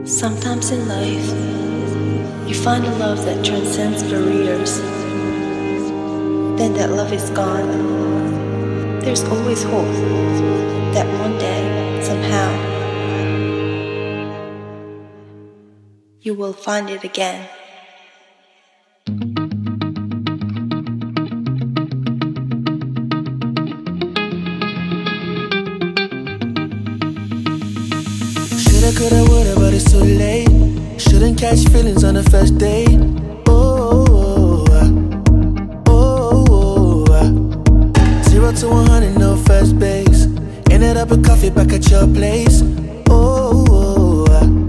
Sometimes in life, you find a love that transcends barriers. Then that love is gone. There's always hope that one day, somehow, you will find it again. Shoulda, coulda, woulda, but it's too late. Shouldn't catch feelings on the first date. Oh, oh, 0 to 100, no first base. Ended up with coffee back at your place. Oh,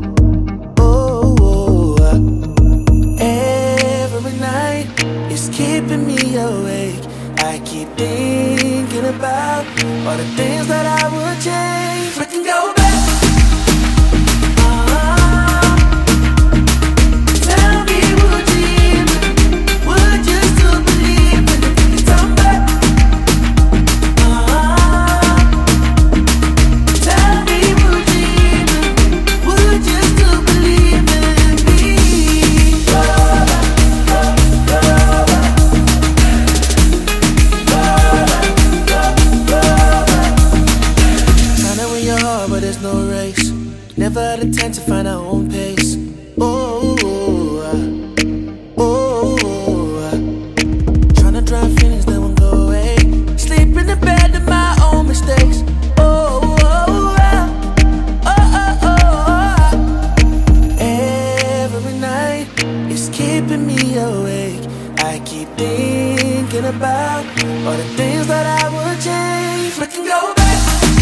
every night it's keeping me awake. I keep thinking about all the things that I would change. We can go back. But there's no race. Never had the time to find our own pace. Oh, tryna drown feelings that won't go away. Sleep in the bed of my own mistakes. Every night it's keeping me awake. I keep thinking about all the things that I would change. We can go back.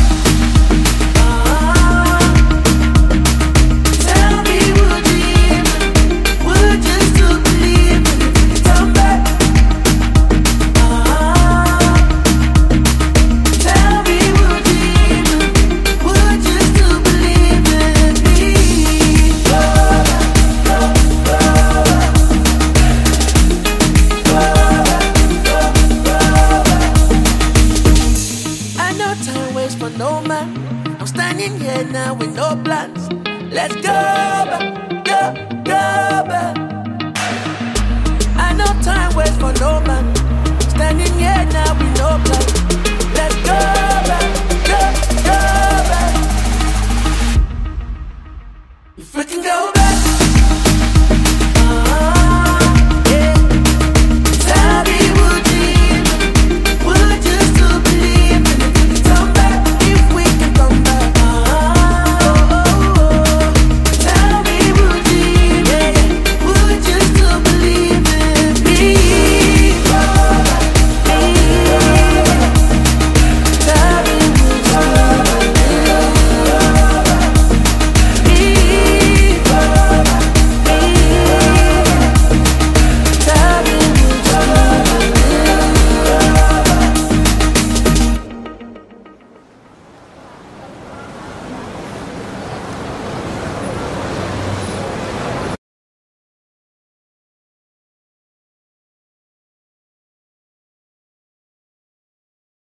For no man, I'm standing here now with no plans. Let's go back, go back. I know time waits for no man. I'm standing here now with no plans.